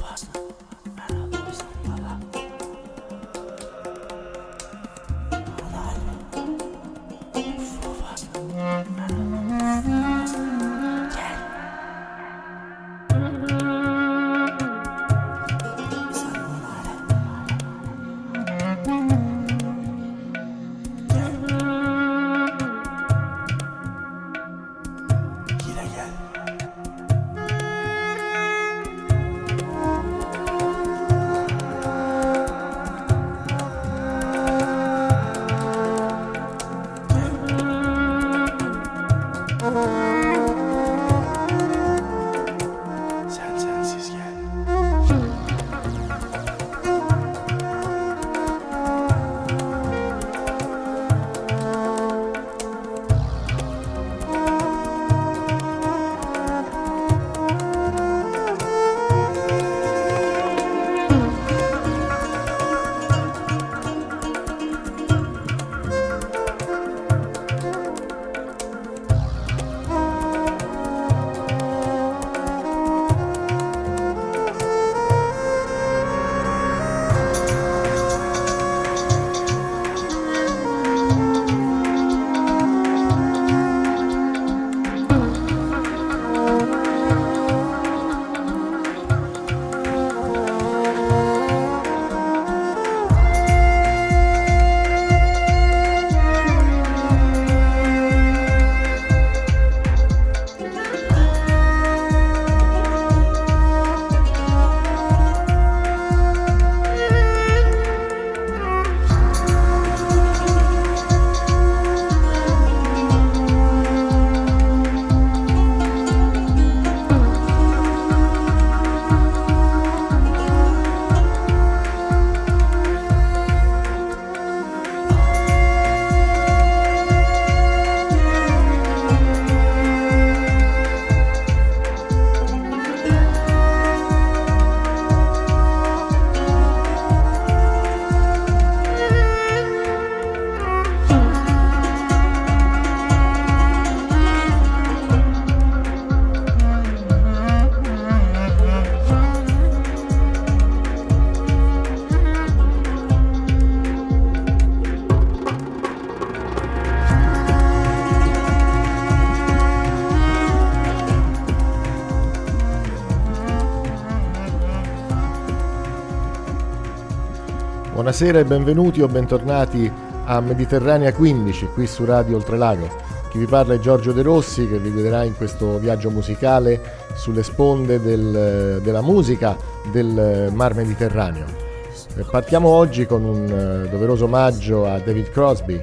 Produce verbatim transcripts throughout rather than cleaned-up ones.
Buonasera e benvenuti o bentornati a Mediterranea quindici qui su Radio Oltrelago. Chi vi parla è Giorgio De Rossi, che vi guiderà in questo viaggio musicale sulle sponde del, della musica del Mar Mediterraneo. Partiamo oggi con un doveroso omaggio a David Crosby,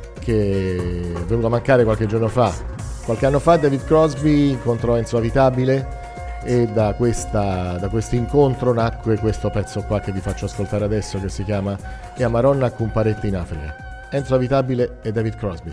che è venuto a mancare qualche giorno fa. Qualche anno fa David Crosby incontrò Enzo Avitabile e da, questa, da questo incontro nacque questo pezzo qua che vi faccio ascoltare adesso, che si chiama E a Maronna Cumparette in Africa. Enzo Avitabile e David Crosby.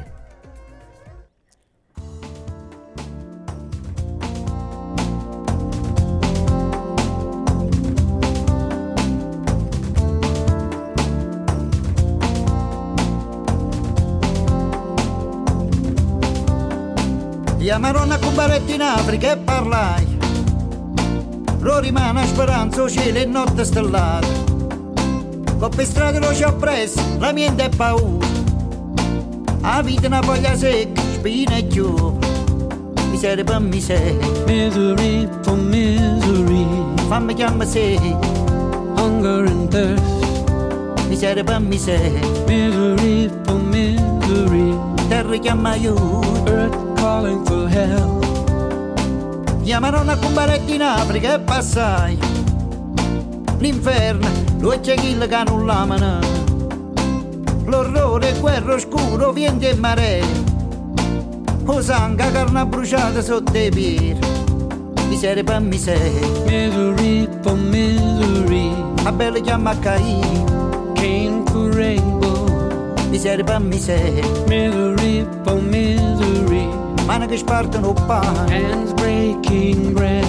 E a Maronna Cumparette in Africa e parlai. Lo rimane a speranza, o cielo e notte stellata. Con per strada lo ci ho preso, la mente è paura. La vita è una foglia secca, spina e chiusa. Miseria per miseria, Misery for misery, fammi chiamare se. hunger and thirst. Miseria per miseria, Misery for misery, terra chiama aiuto. earth calling for help. E a Maronna Cumparette in Africa e passai. L'inferno, lo c'è chi che non l'amano. L'orrore, guerra oscuro, vento e marea. O sangue, carne bruciata sotto i piedi. Miseria per miseria, Misery for misery, a bella chiama a Caino. Cain for rainbow. Miseria per miseria, Misery for misery, mani che spartono pane. hands breaking bread.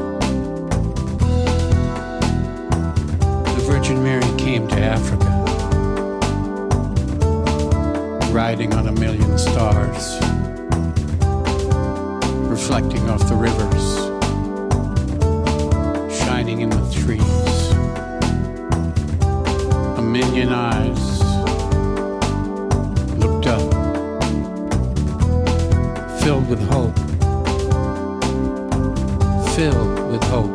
The Virgin Mary came to Africa, riding on a million stars, reflecting off the rivers, shining in the trees. filled with hope.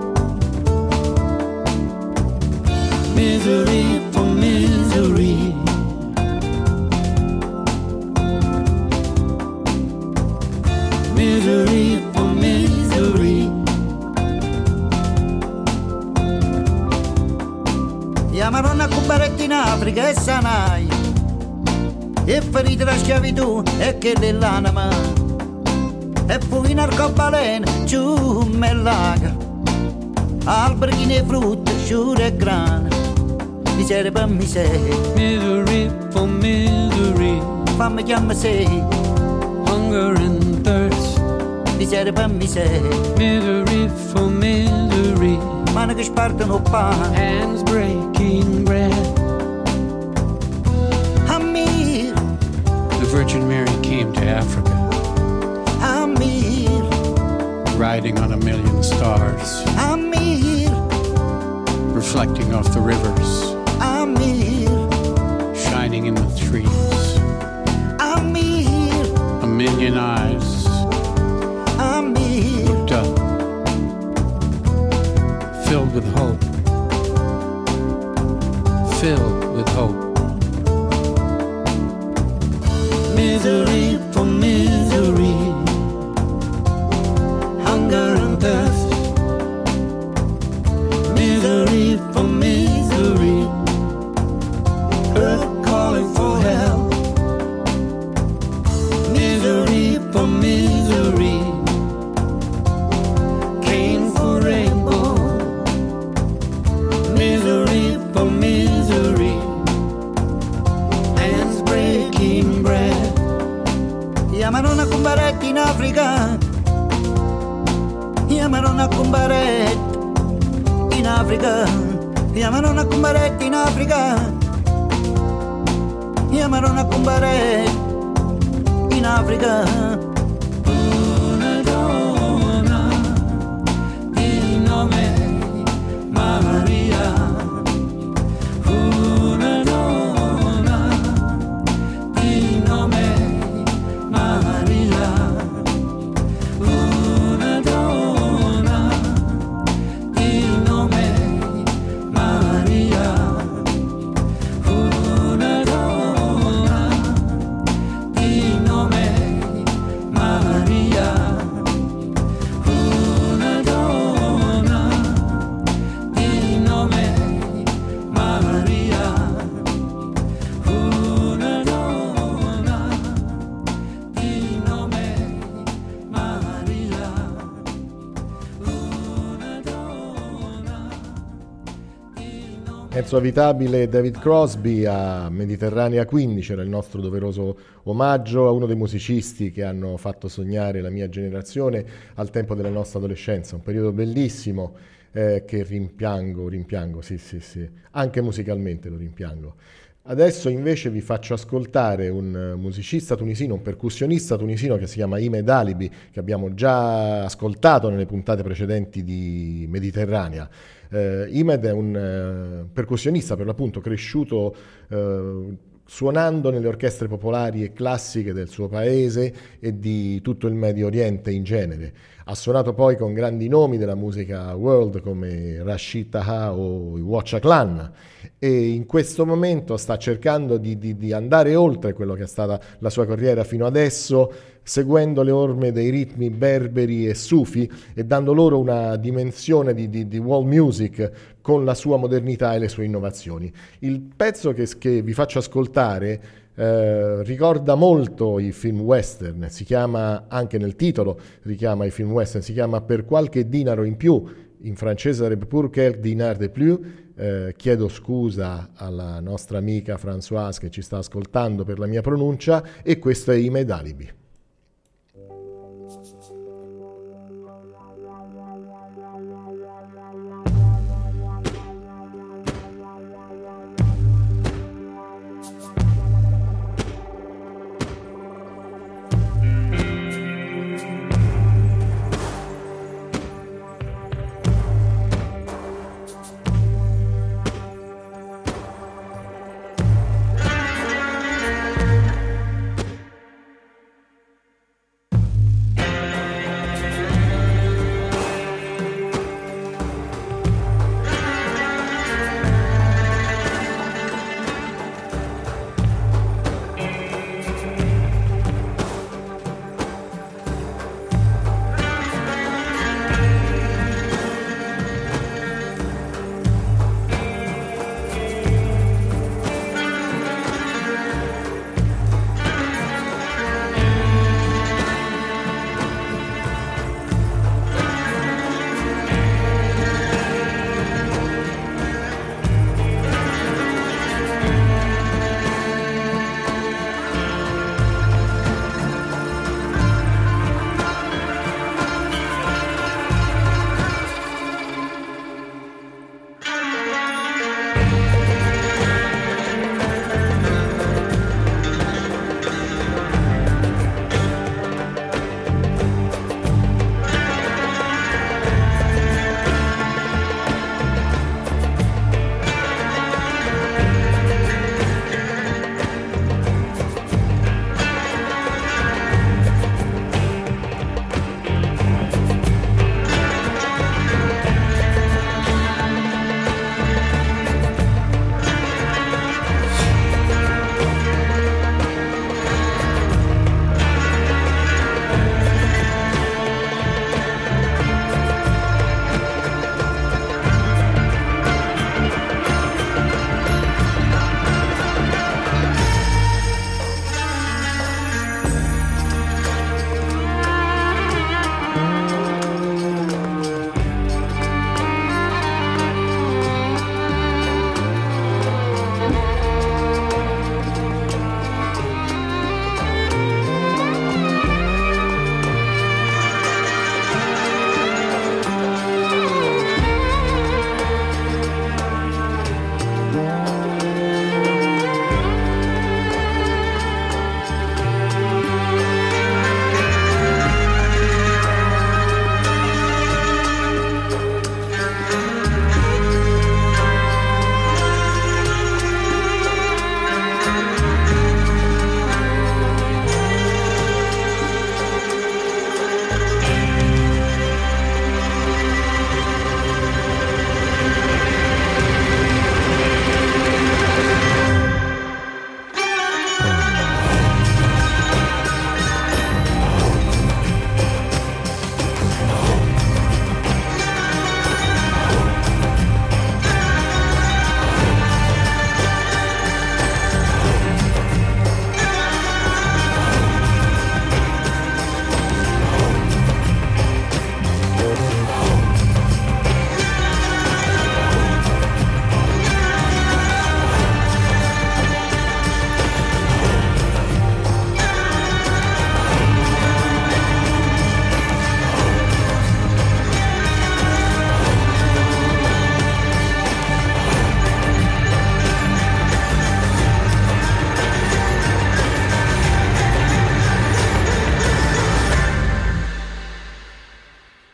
Misery for misery. Misery for misery. La Maronna con baretti in Africa e sanai e ferite la schiavitù e che dell'anima e poi in arcobaleno giù me laga alberi e frutta sciure e grana miseria per miseria. Misery for misery. Fammi chiamare sei Hunger and thirst. miseria per miseria. Misery for misery. Mani che spartano pane. Hands breaking bread. Amir, The Virgin Mary came to Africa, Amir, riding on a million stars, Amir, reflecting off the rivers, Amir, shining in the trees. Amir, A million eyes Amir, looked up, filled with hope, filled with hope. Misery for misery. Hunger and thirst. Misery for misery. Earth calling for help. Misery for misery. Cain for rainbow. Misery for misery. Hands breaking bread. la Maronna con baretti in Africa, la Maronna con baretti in Africa, la Maronna con baretti in Africa, la Maronna con baretti in Africa. Una donna di nome Maria. Una donna di nome Maria. Una donna di nome Maria. Una donna di nome Maria. Una donna di nome Maria. Una donna di nome Maria. Una donna di nome. Mezzo avitabile David Crosby a Mediterranea quindici era il nostro doveroso omaggio a uno dei musicisti che hanno fatto sognare la mia generazione al tempo della nostra adolescenza, un periodo bellissimo eh, che rimpiango, rimpiango, sì sì sì, anche musicalmente lo rimpiango. Adesso invece vi faccio ascoltare un musicista tunisino, un percussionista tunisino che si chiama Imed Alibi, che abbiamo già ascoltato nelle puntate precedenti di Mediterranea. Eh, Imed è un eh, percussionista per l'appunto cresciuto eh, suonando nelle orchestre popolari e classiche del suo paese e di tutto il Medio Oriente in genere. Ha suonato poi con grandi nomi della musica world come Rashid Taha o i Watcha Clan e in questo momento sta cercando di, di, di andare oltre quello che è stata la sua carriera fino adesso, seguendo le orme dei ritmi berberi e sufi e dando loro una dimensione di, di, di world music con la sua modernità e le sue innovazioni. Il pezzo che, che vi faccio ascoltare eh, ricorda molto i film western, si chiama, anche nel titolo richiama i film western, si chiama Per qualche dinaro in più, in francese sarebbe Pour quelques dinars de plus. Eh, chiedo scusa alla nostra amica Françoise che ci sta ascoltando per la mia pronuncia, e questo è Imed Alibi.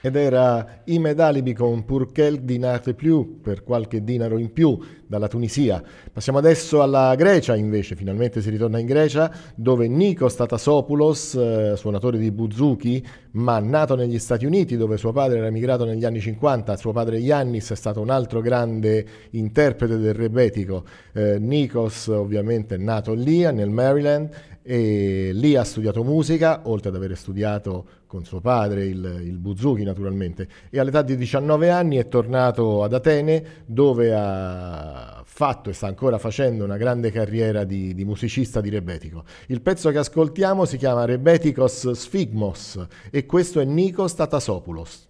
ed era Imed Alibi con Pour quelques dinars de plus, per qualche dinaro in più, dalla Tunisia. Passiamo adesso alla Grecia, invece, finalmente si ritorna in Grecia, dove Nikos Tatasopoulos, eh, suonatore di bouzouki, ma nato negli Stati Uniti, dove suo padre era emigrato negli anni cinquanta, suo padre Yannis è stato un altro grande interprete del rebetico. Eh, Nikos ovviamente è nato lì, nel Maryland, e lì ha studiato musica, oltre ad aver studiato con suo padre il, il bouzouki naturalmente, e all'età di diciannove anni è tornato ad Atene, dove ha fatto e sta ancora facendo una grande carriera di, di musicista di rebetico. Il pezzo che ascoltiamo si chiama Rebetikos Sphygmos e questo è Nikos Tatasopoulos.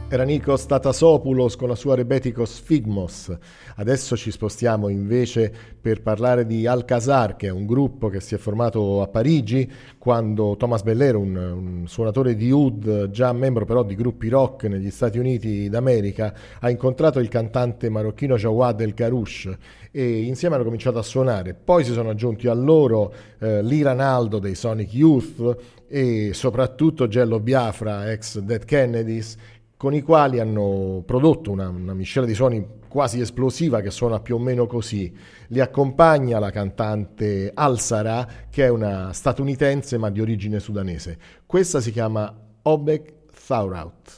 Era Nikos Tatasopoulos con la sua Rebetikos Phigmos. Adesso ci spostiamo invece per parlare di Alcazar, che è un gruppo che si è formato a Parigi quando Thomas Bellero, un, un suonatore di oud, già membro però di gruppi rock negli Stati Uniti d'America, ha incontrato il cantante marocchino Jawad El Karouche e insieme hanno cominciato a suonare. Poi si sono aggiunti a loro eh, l'Iran Aldo dei Sonic Youth e soprattutto Jello Biafra, ex Dead Kennedys, con i quali hanno prodotto una, una miscela di suoni quasi esplosiva che suona più o meno così. Li accompagna la cantante Al-Sara, che è una statunitense ma di origine sudanese. Questa si chiama Obek Thawraut.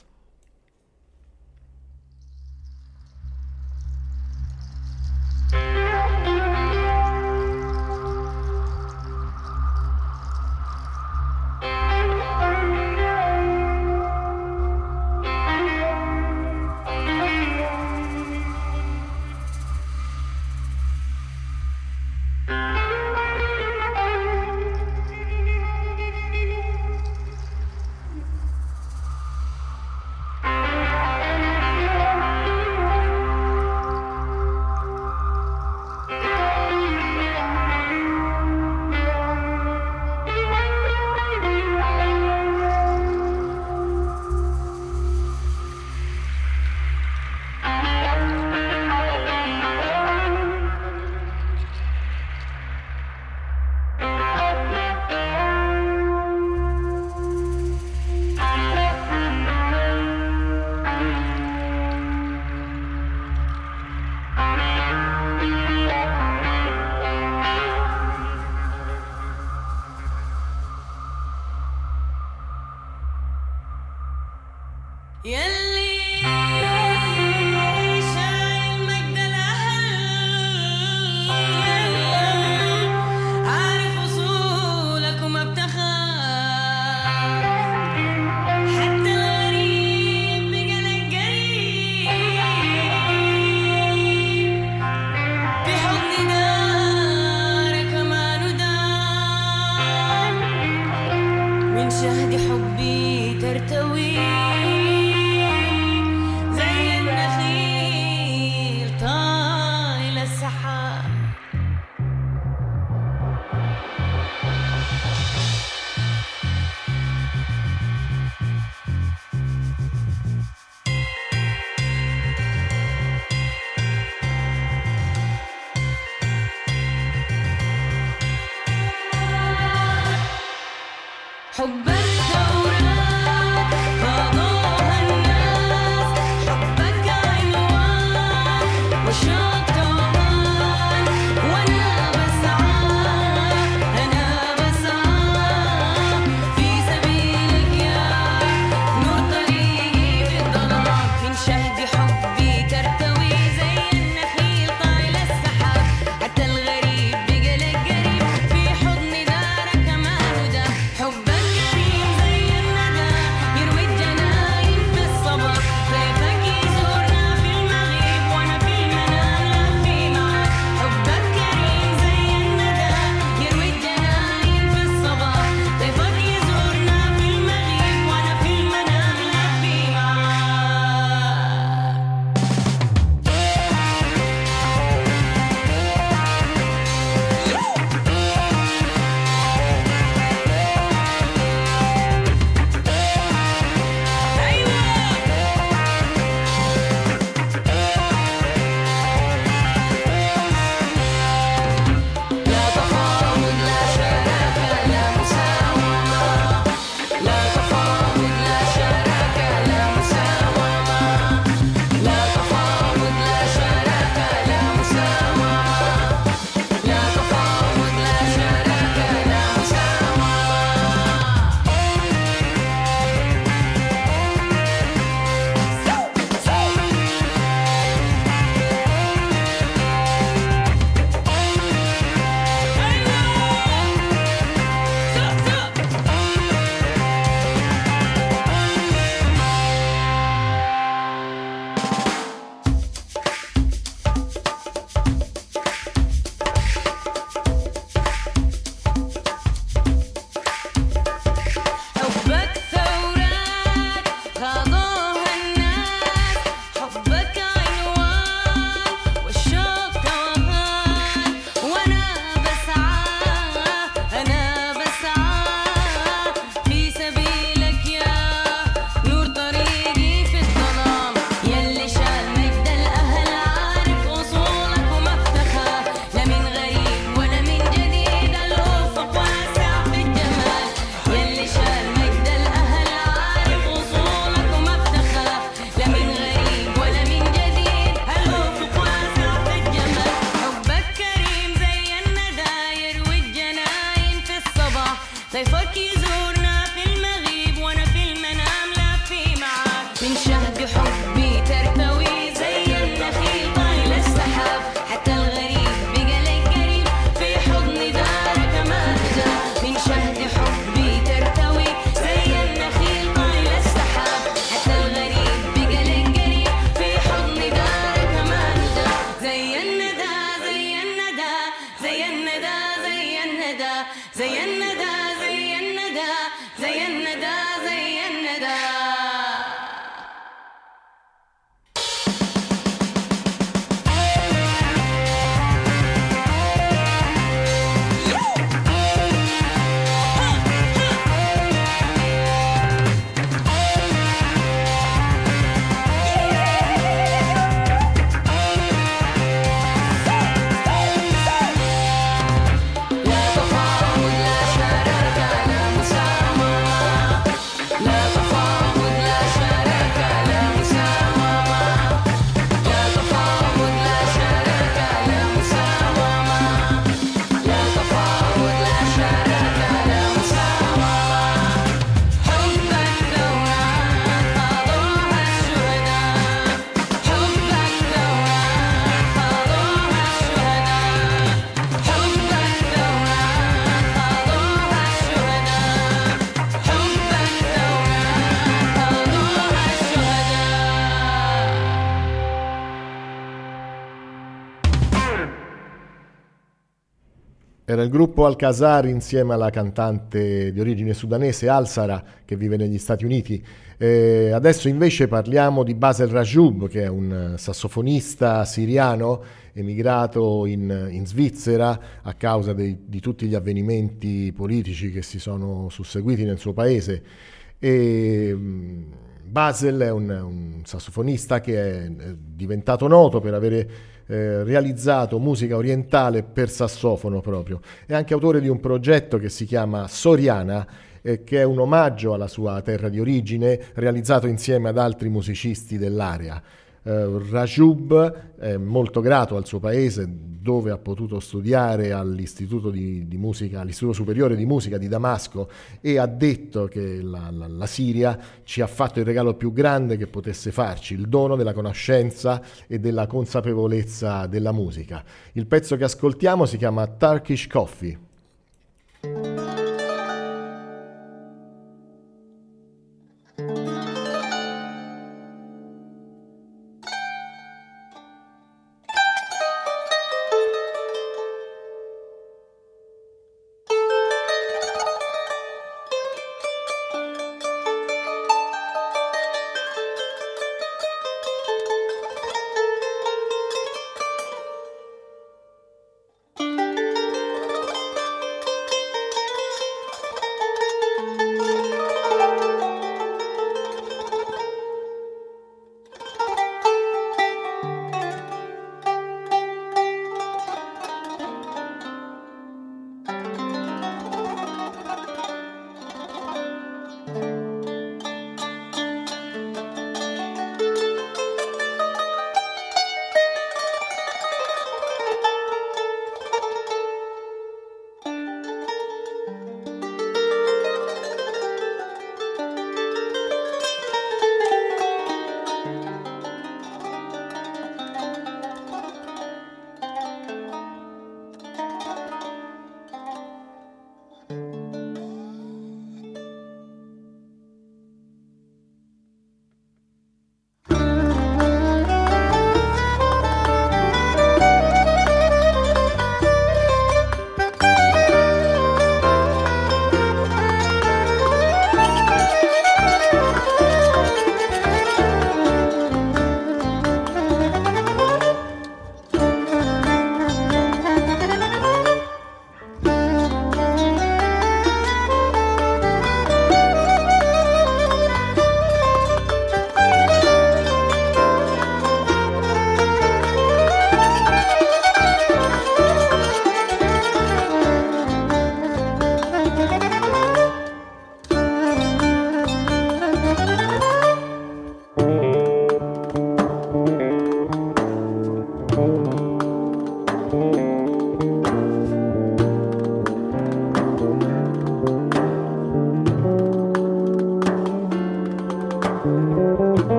حبك Era il gruppo Alcazar insieme alla cantante di origine sudanese Al-Sara, che vive negli Stati Uniti. Eh, adesso invece parliamo di Basel Rajoub, che è un sassofonista siriano emigrato in, in Svizzera a causa dei, di tutti gli avvenimenti politici che si sono susseguiti nel suo paese. E, mh, Basel è un, un sassofonista che è diventato noto per avere eh, realizzato musica orientale per sassofono proprio. È anche autore di un progetto che si chiama Soriana, eh, che è un omaggio alla sua terra di origine, realizzato insieme ad altri musicisti dell'area. Uh, Rajoub è molto grato al suo paese, dove ha potuto studiare all'istituto di, di musica, all'istituto superiore di musica di Damasco, e ha detto che la, la, la Siria ci ha fatto il regalo più grande che potesse farci, il dono della conoscenza e della consapevolezza della musica. Il pezzo che ascoltiamo si chiama Turkish Coffee.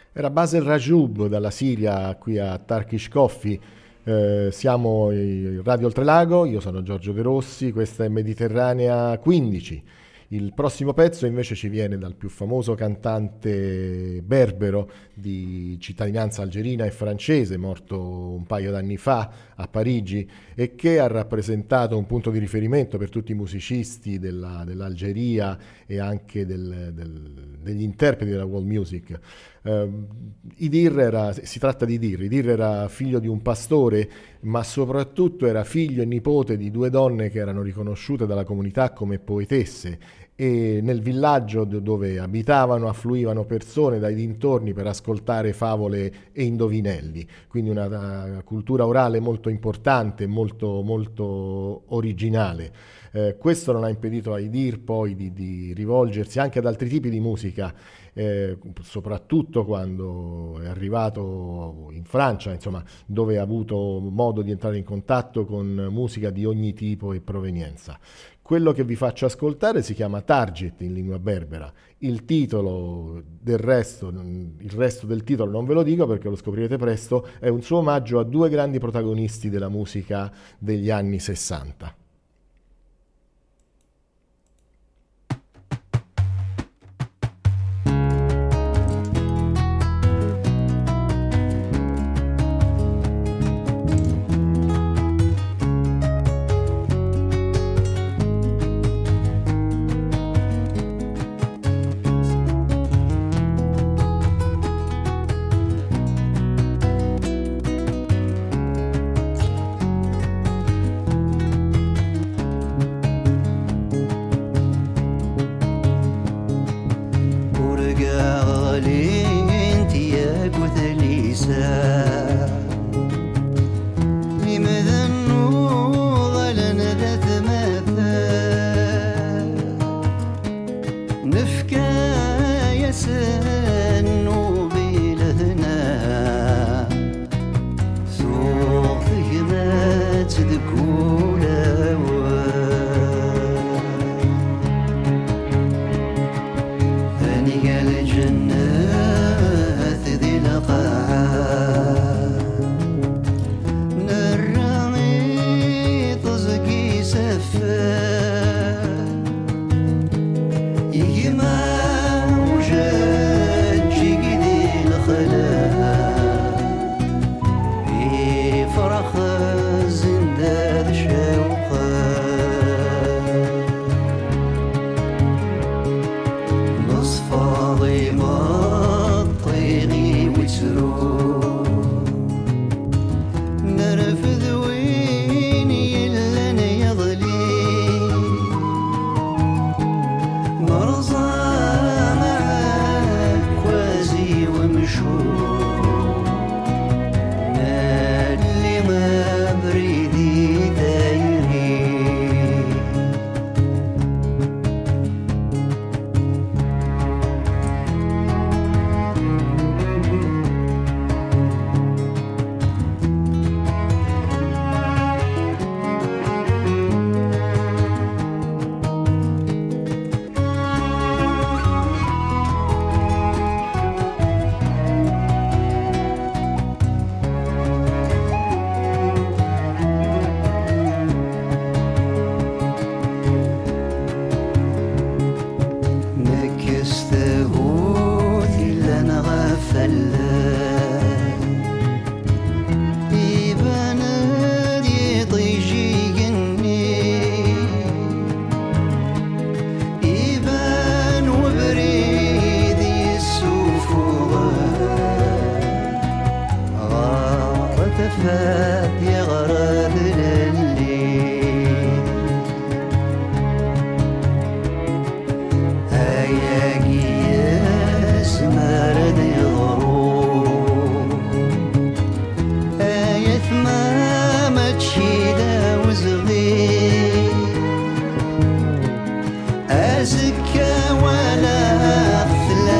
Era Basel Rajoub dalla Siria qui a Turkish Coffee. Eh, siamo in Radio Oltrelago, io sono Giorgio De Rossi, questa è Mediterranea quindici. Il prossimo pezzo invece ci viene dal più famoso cantante berbero di cittadinanza algerina e francese, morto un paio d'anni fa a Parigi, e che ha rappresentato un punto di riferimento per tutti i musicisti della, dell'Algeria e anche del, del, degli interpreti della world music. Uh, Idir era, si tratta di Idir. Idir era figlio di un pastore, ma soprattutto era figlio e nipote di due donne che erano riconosciute dalla comunità come poetesse, e nel villaggio dove abitavano affluivano persone dai dintorni per ascoltare favole e indovinelli, quindi una, una cultura orale molto importante, molto, molto originale. Eh, questo non ha impedito a Idir poi di, di rivolgersi anche ad altri tipi di musica, eh, soprattutto quando è arrivato in Francia, insomma, dove ha avuto modo di entrare in contatto con musica di ogni tipo e provenienza. Quello che vi faccio ascoltare si chiama Target in lingua berbera. Il titolo del resto, il resto del titolo non ve lo dico perché lo scoprirete presto, è un suo omaggio a due grandi protagonisti della musica degli anni sessanta.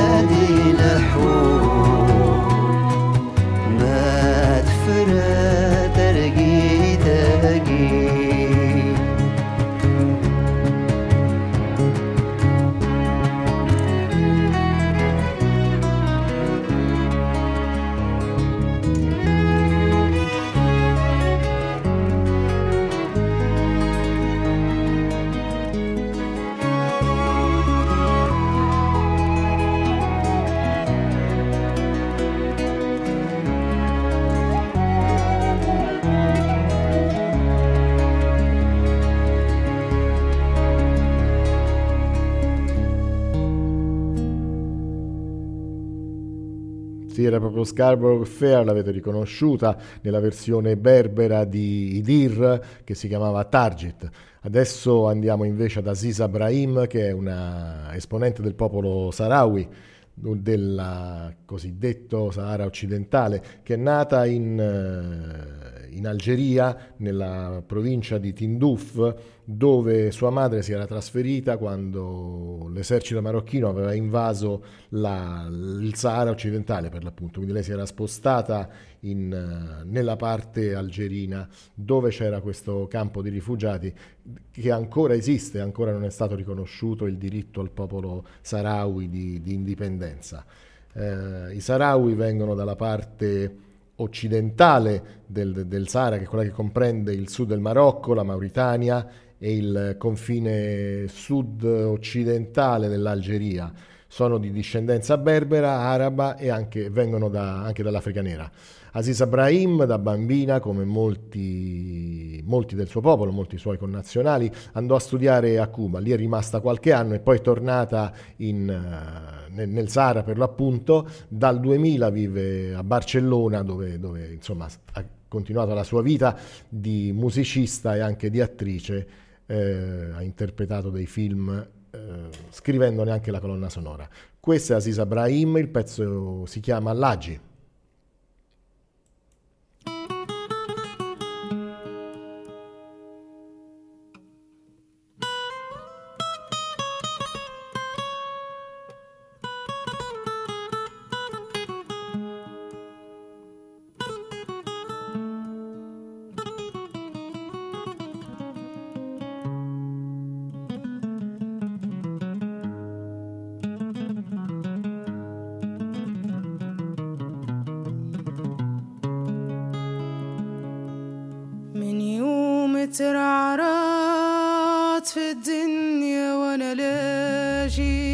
ما تفرق Sì, era proprio Scarborough Fair, l'avete riconosciuta nella versione berbera di Idir che si chiamava Target. Adesso andiamo invece ad Aziza Brahim, che è una esponente del popolo sahrawi, del cosiddetto Sahara occidentale, che è nata in, in Algeria, nella provincia di Tindouf, dove sua madre si era trasferita quando l'esercito marocchino aveva invaso la, il Sahara occidentale, per l'appunto. Quindi lei si era spostata in, nella parte algerina, dove c'era questo campo di rifugiati che ancora esiste, ancora non è stato riconosciuto il diritto al popolo sahrawi di, di indipendenza. Eh, I sahrawi vengono dalla parte occidentale del, del Sahara, che è quella che comprende il sud del Marocco, la Mauritania e il confine sud-occidentale dell'Algeria. Sono di discendenza berbera, araba e anche, vengono da, anche dall'Africa nera. Aziza Brahim, da bambina, come molti, molti del suo popolo, molti suoi connazionali, andò a studiare a Cuba. Lì è rimasta qualche anno e poi è tornata in, nel, nel Sahara, per l'appunto. Dal duemila vive a Barcellona, dove, dove insomma, ha continuato la sua vita di musicista e anche di attrice. Eh, ha interpretato dei film, eh, scrivendone anche la colonna sonora. Questa è Aziza Brahim, il pezzo si chiama Lagi. ترعرات في الدنيا وانا لاجي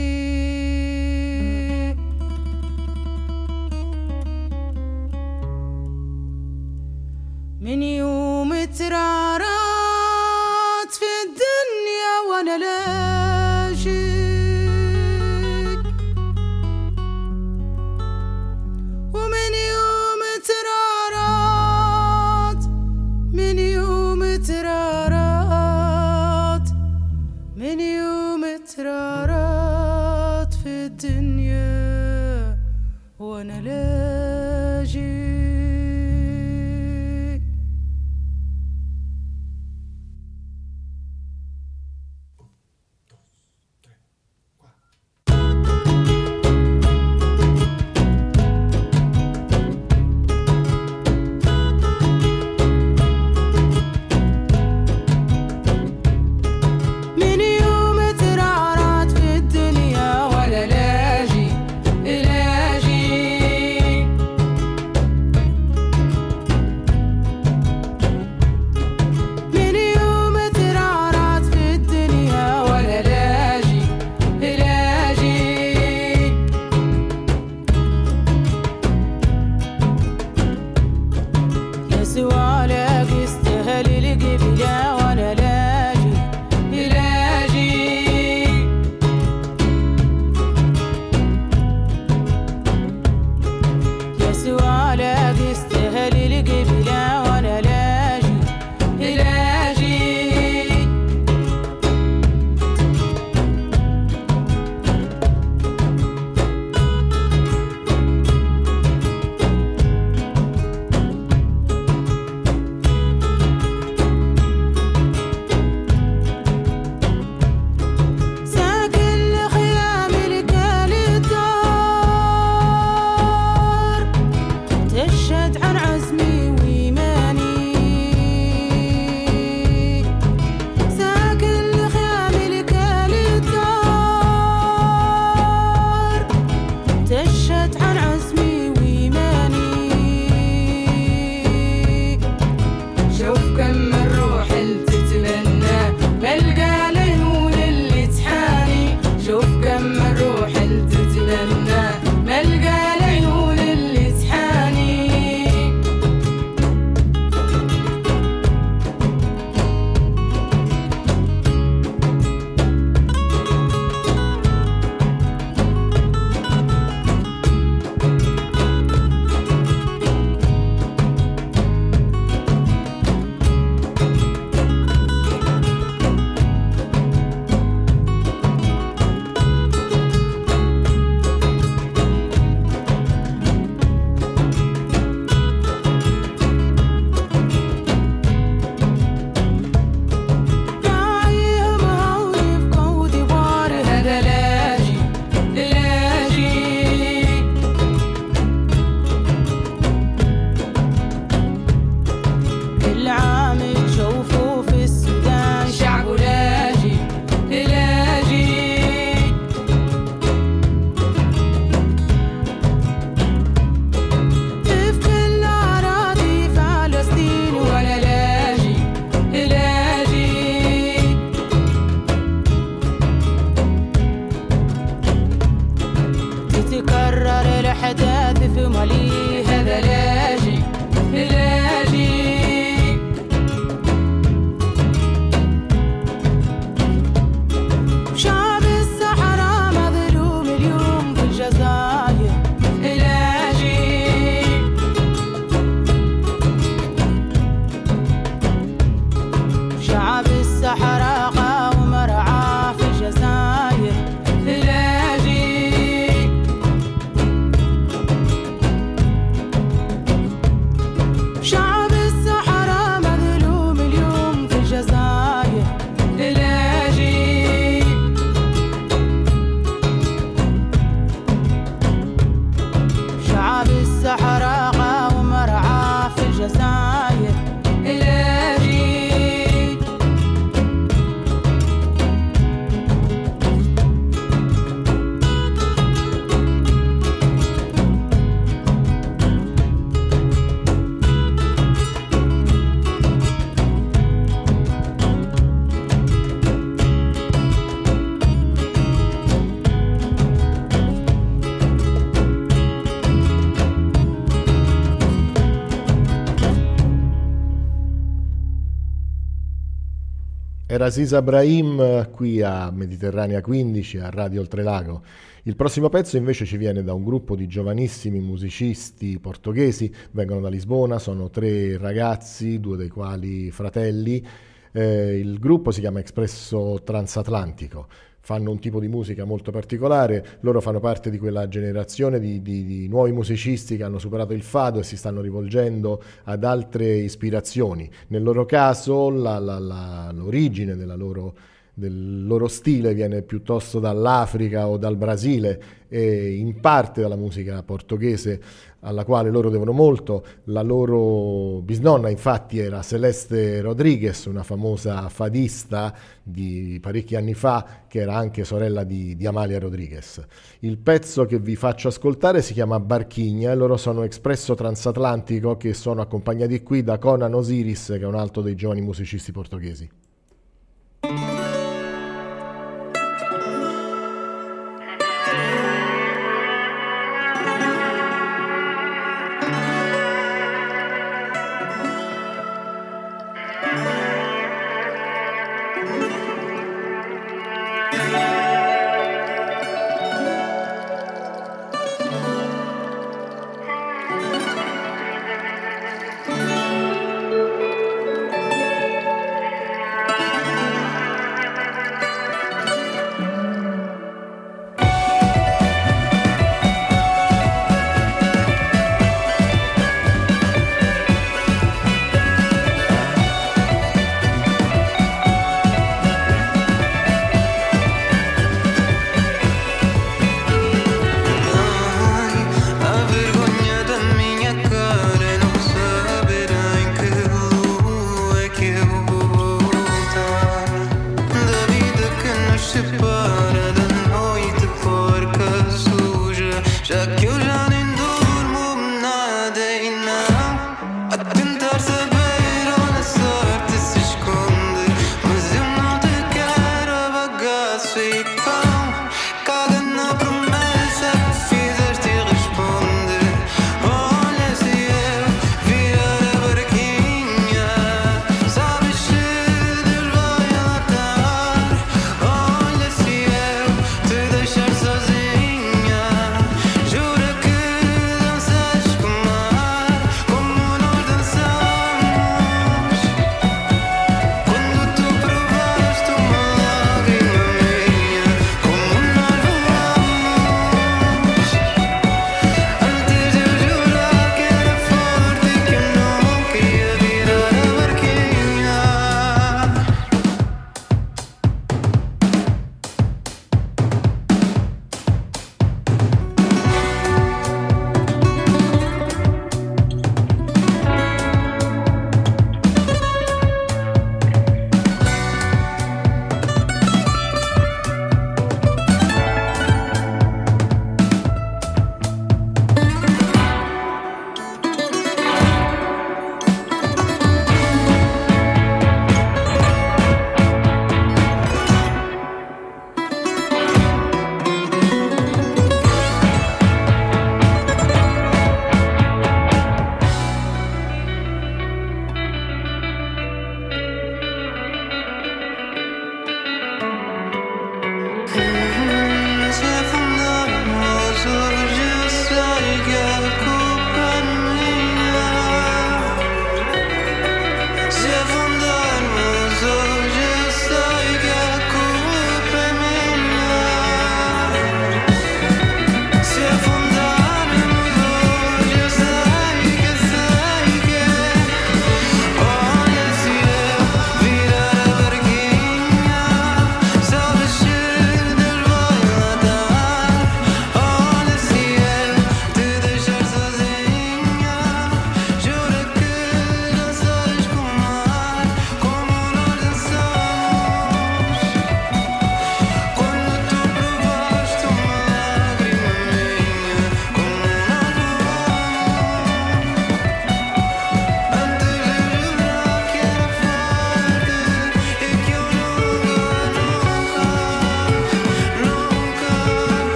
من يوم ترعرات في الدنيا وانا لاجي ومن يوم ترعرات من يوم ترارات من يوم ترارات في الدنيا وانا لاجي Era Sisa Brahim qui a Mediterranea quindici, a Radio Oltrelago. Il prossimo pezzo invece ci viene da un gruppo di giovanissimi musicisti portoghesi, vengono da Lisbona, sono tre ragazzi, due dei quali fratelli. Eh, il gruppo si chiama Expresso Transatlantico. Fanno un tipo di musica molto particolare, loro fanno parte di quella generazione di, di, di nuovi musicisti che hanno superato il fado e si stanno rivolgendo ad altre ispirazioni. Nel loro caso la, la, la, l'origine della loro, del loro stile viene piuttosto dall'Africa o dal Brasile e in parte dalla musica portoghese alla quale loro devono molto. La loro bisnonna infatti era Celeste Rodrigues, una famosa fadista di parecchi anni fa che era anche sorella di, di Amalia Rodrigues. Il pezzo che vi faccio ascoltare si chiama Barchigna e loro sono Expresso Transatlantico, che sono accompagnati qui da Conan Osiris, che è un altro dei giovani musicisti portoghesi. Thank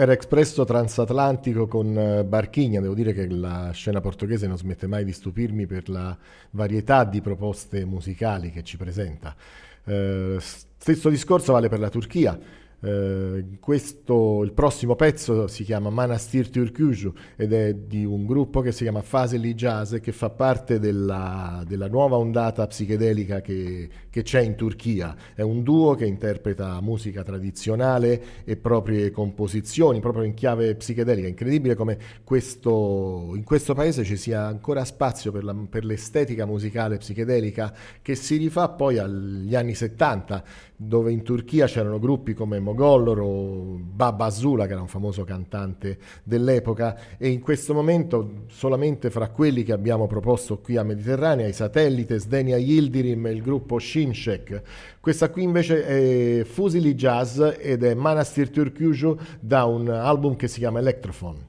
era Expresso transatlantico con Barchigna. Devo dire che la scena portoghese non smette mai di stupirmi per la varietà di proposte musicali che ci presenta. Eh, stesso discorso vale per la Turchia. Uh, questo, il prossimo pezzo si chiama Manastir Türkücü ed è di un gruppo che si chiama Faseli Jazz, che fa parte della, della nuova ondata psichedelica che, che c'è in Turchia. È un duo che interpreta musica tradizionale e proprie composizioni proprio in chiave psichedelica. Incredibile come questo, in questo paese ci sia ancora spazio per, la, per l'estetica musicale psichedelica, che si rifà poi agli anni settanta, dove in Turchia c'erano gruppi come Mogollor o Baba Azula, che era un famoso cantante dell'epoca, e in questo momento solamente fra quelli che abbiamo proposto qui a Mediterranea, i Satellite, Sdenia Yildirim e il gruppo Şimşek. Questa qui invece è Fusili Jazz ed è Manastir Türkücü, da un album che si chiama Electrophone.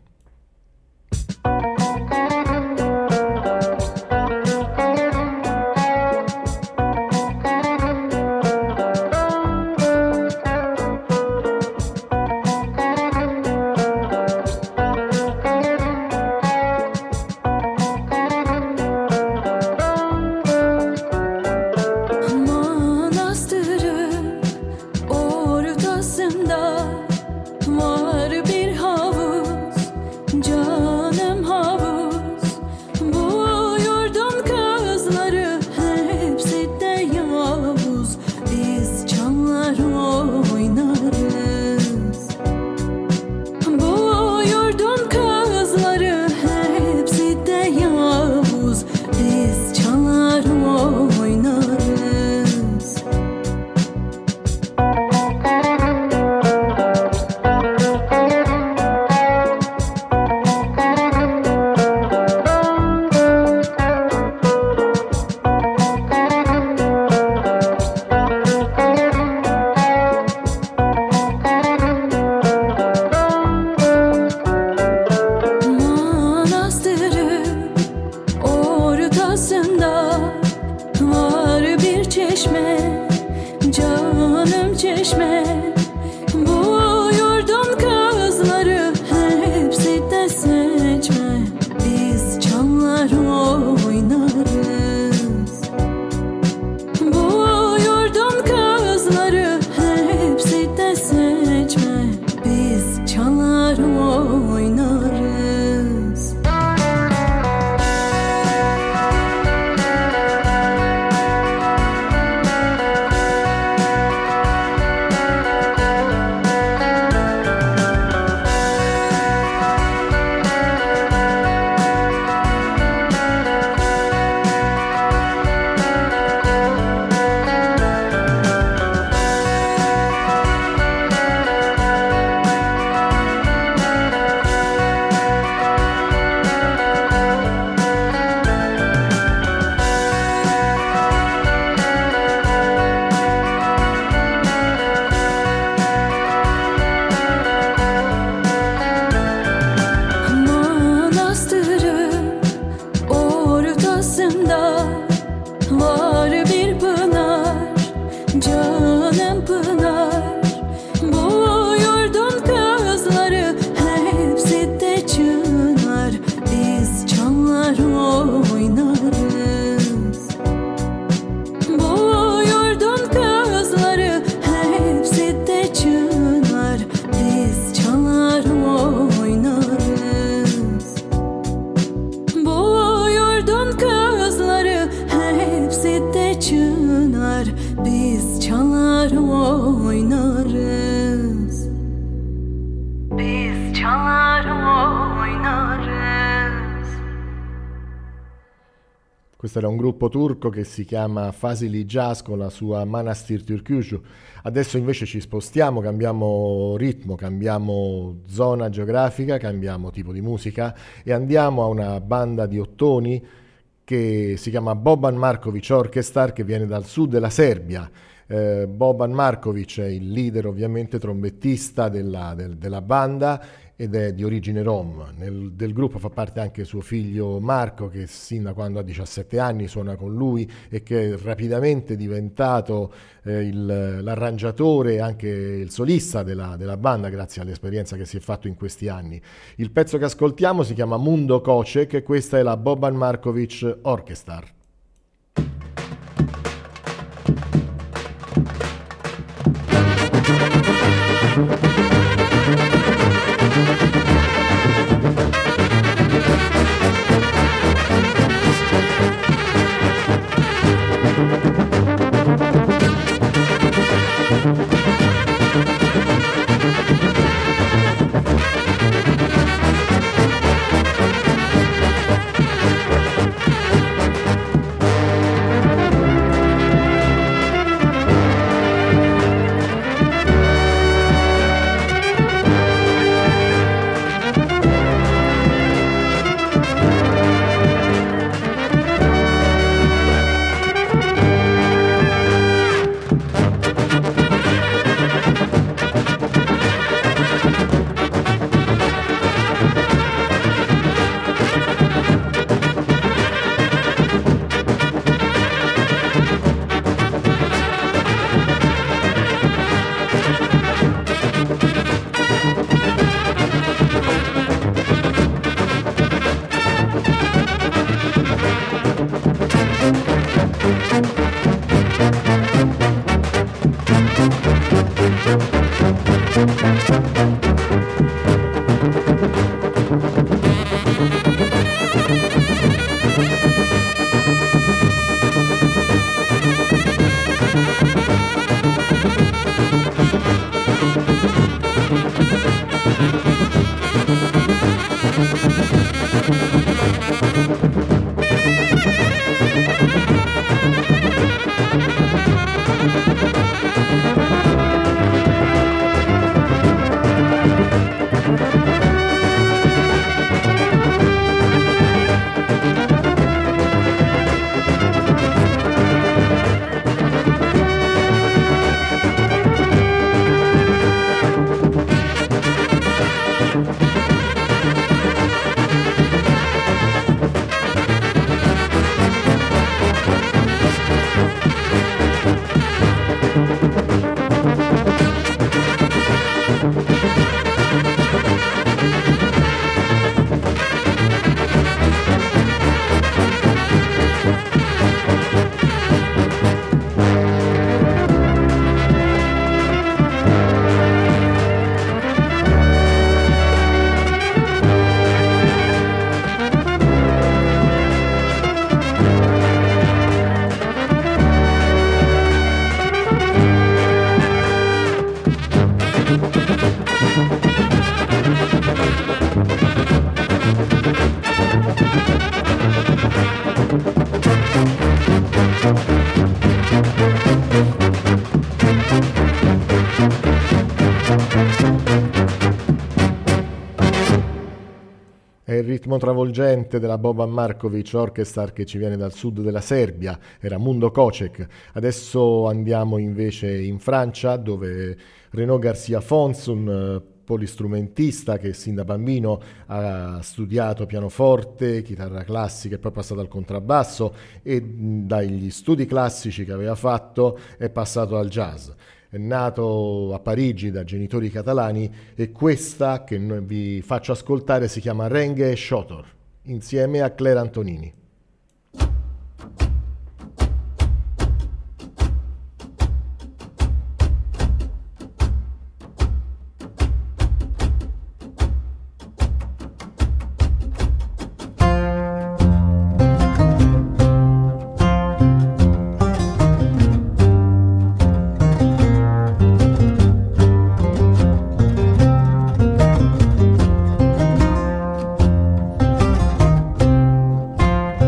Var bir havuz, canım havuz. Questo era un gruppo turco che si chiama Fasili Jazz con la sua Manastir Türkücü. Adesso invece ci spostiamo, cambiamo ritmo, cambiamo zona geografica, cambiamo tipo di musica e andiamo a una banda di ottoni che si chiama Boban Marković Orchestra, che viene dal sud della Serbia. Eh, Boban Marković è il leader, ovviamente trombettista della, del, della banda, ed è di origine rom. Nel, del gruppo fa parte anche suo figlio Marco, che sin da quando ha diciassette anni suona con lui e che è rapidamente diventato eh, il, l'arrangiatore e anche il solista della, della banda, grazie all'esperienza che si è fatto in questi anni. Il pezzo che ascoltiamo si chiama Mundo Kocek e questa è la Boban Markovic Orchestra. Il ritmo travolgente della Boban Markovic Orchestra che ci viene dal sud della Serbia era Mundo Kocek. Adesso andiamo invece in Francia, dove Renaud Garcia Fons, un polistrumentista che sin da bambino ha studiato pianoforte, chitarra classica e poi è passato al contrabbasso, e dagli studi classici che aveva fatto è passato al jazz. È nato a Parigi da genitori catalani e questa che vi faccio ascoltare si chiama Renghe e Shotor, insieme a Claire Antonini. Thank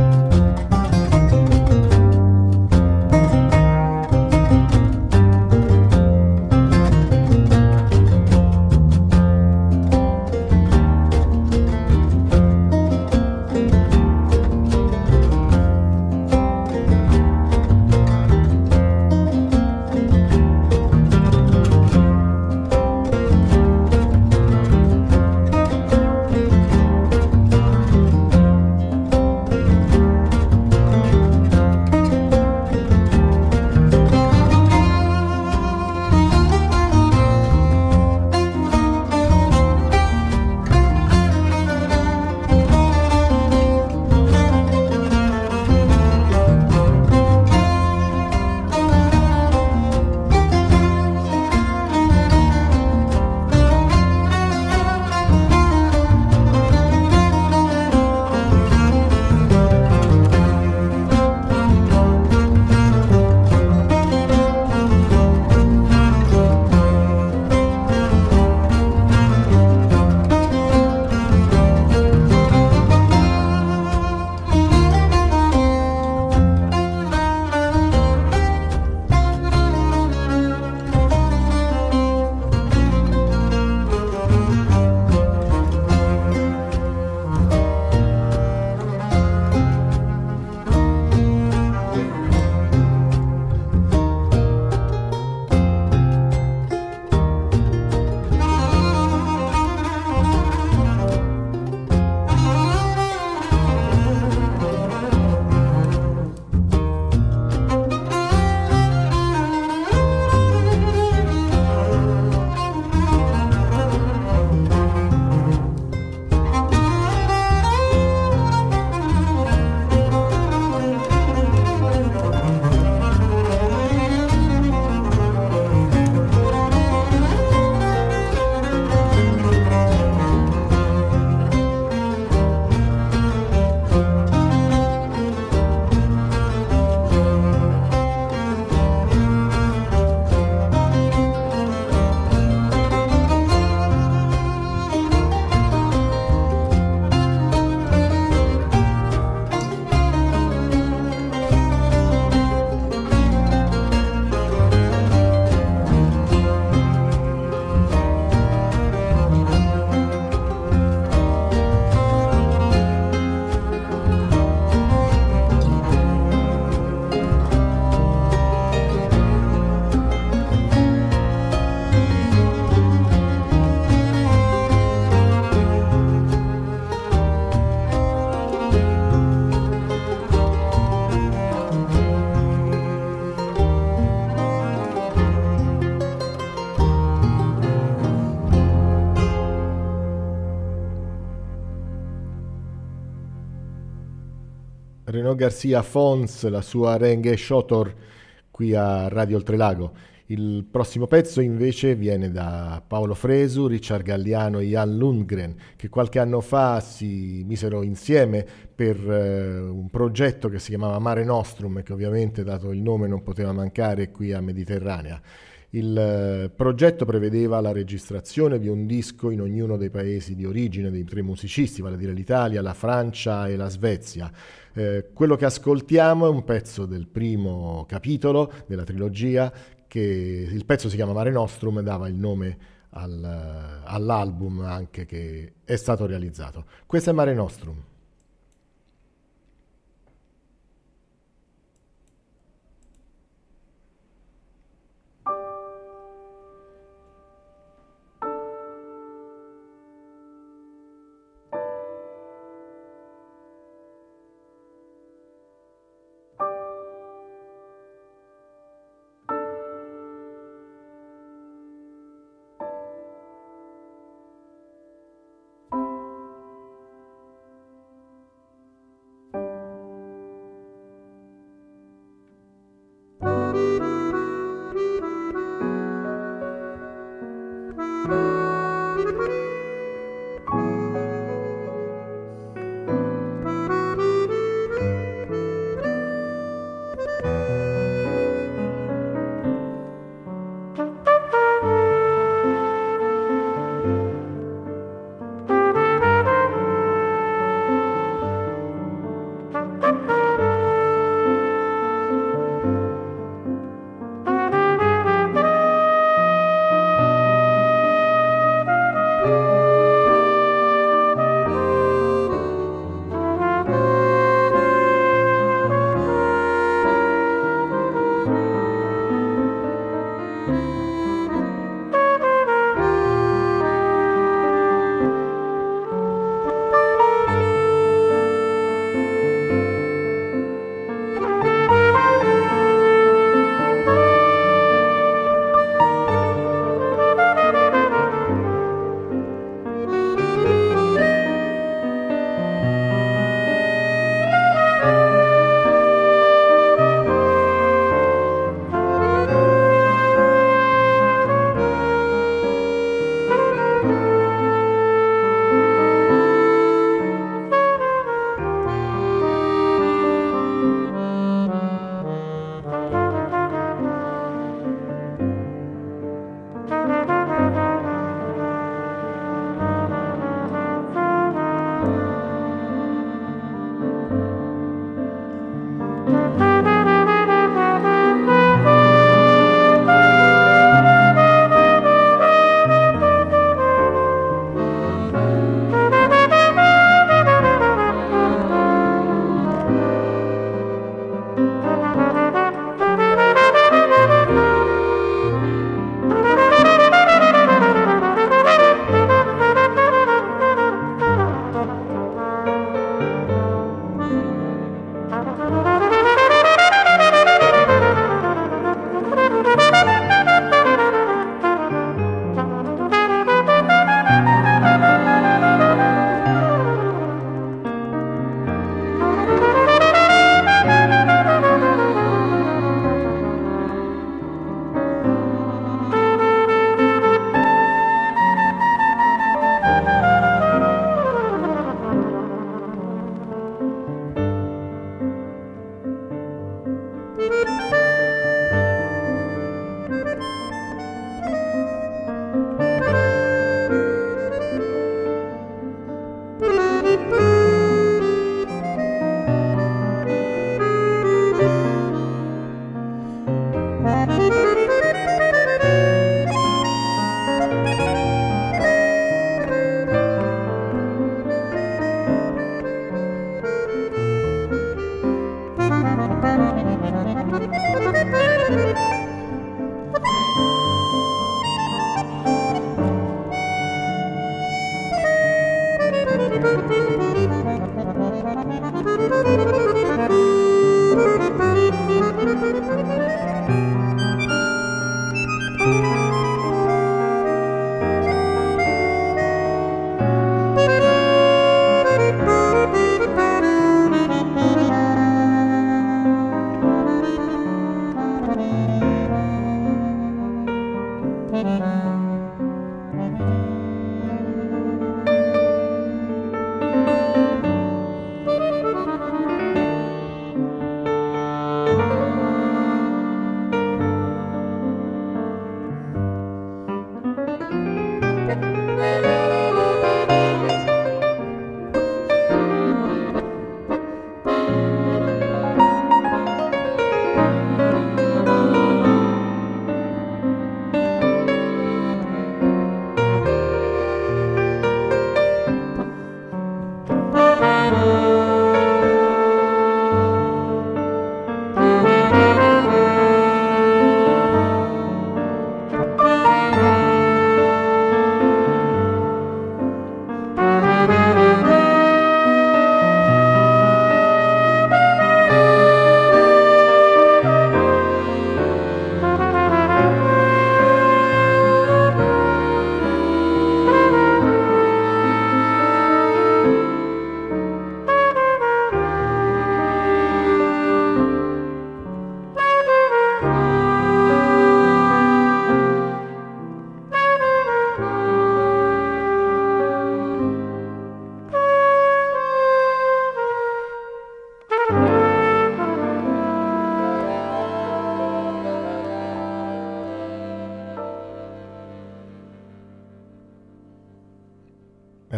Renaud Garcia Fons, la sua Renghe Shotor qui a Radio Oltrelago. Il prossimo pezzo invece viene da Paolo Fresu, Richard Galliano e Jan Lundgren, che qualche anno fa si misero insieme per eh, un progetto che si chiamava Mare Nostrum e che ovviamente, dato il nome, non poteva mancare qui a Mediterranea. Il eh, progetto prevedeva la registrazione di un disco in ognuno dei paesi di origine dei tre musicisti, vale a dire l'Italia, la Francia e la Svezia. Eh, quello che ascoltiamo è un pezzo del primo capitolo della trilogia, che il pezzo si chiama Mare Nostrum e dava il nome al, all'album anche che è stato realizzato. Questo è Mare Nostrum.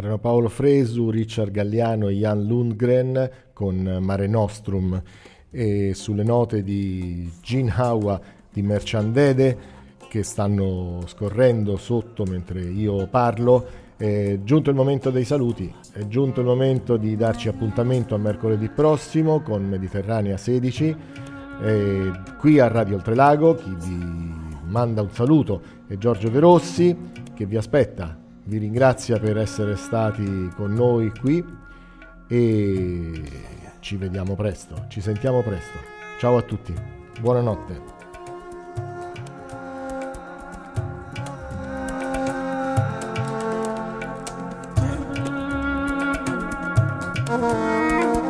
Erano Paolo Fresu, Richard Galliano e Jan Lundgren con Mare Nostrum, e sulle note di Gene Hawa di Merchandede, che stanno scorrendo sotto mentre io parlo. È giunto il momento dei saluti, è giunto il momento di darci appuntamento a mercoledì prossimo con Mediterranea sedici, e qui a Radio Oltrelago. Chi vi manda un saluto è Giorgio De Rossi, che vi aspetta, vi ringrazia per essere stati con noi qui e ci vediamo presto, ci sentiamo presto. Ciao a tutti, buonanotte. Oh